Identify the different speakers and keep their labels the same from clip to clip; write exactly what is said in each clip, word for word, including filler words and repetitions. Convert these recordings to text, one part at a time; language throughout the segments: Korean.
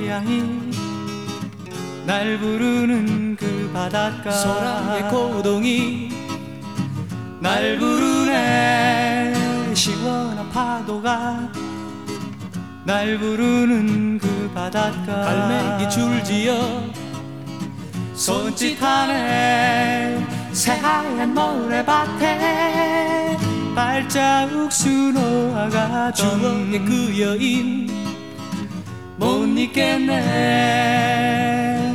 Speaker 1: 태양이 날 부르는 그 바닷가,
Speaker 2: 소라의 고동이
Speaker 1: 날 부르네. 시원한 파도가 날 부르는 그 바닷가,
Speaker 2: 갈매기 줄지어
Speaker 1: 손짓하네. 새하얀 모래밭에 발자국 수놓아가던
Speaker 2: 추억의 그 여인
Speaker 1: 못 잊겠네.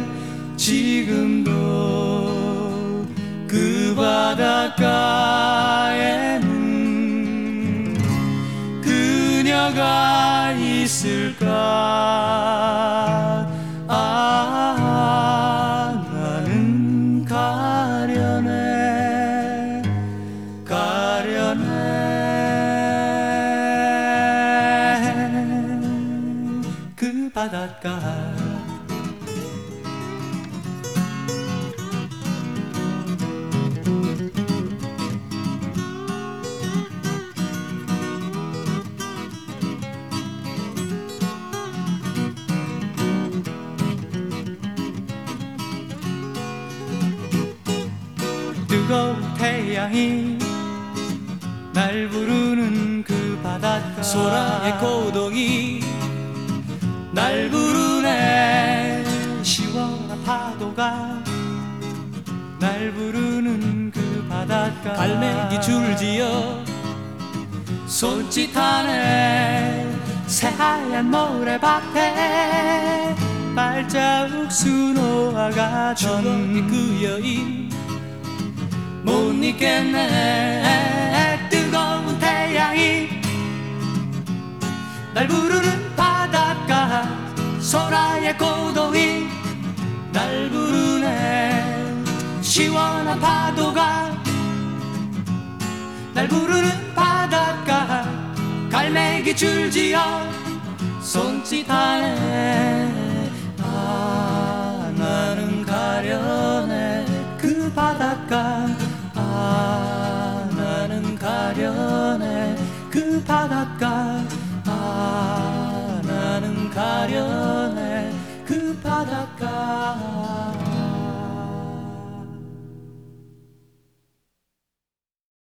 Speaker 1: 지금도 그 바닷가에는 그녀가 있을까. 아, 나는 가련해 가련해. 그 바닷가 뜨거운 태양이 날 부르는 그 바닷가,
Speaker 2: 소라의 고동이
Speaker 1: 날 부르네. 시원한 파도가 날 부르는 그 바닷가,
Speaker 2: 갈매기 줄지어
Speaker 1: 손짓하네. 새하얀 모래밭에 발자국 수놓아가던
Speaker 2: 추억의 그 여인
Speaker 1: 못 잊겠네. 뜨거운 태양이 날 부르는 바닷가, 소라의 고동이 날 부르네. 시원한 파도가 날 부르는 바닷가, 갈매기 줄지어 손짓하네. 아, 나는 가련해 그 바닷가. 아, 나는 가련해 그 바닷가.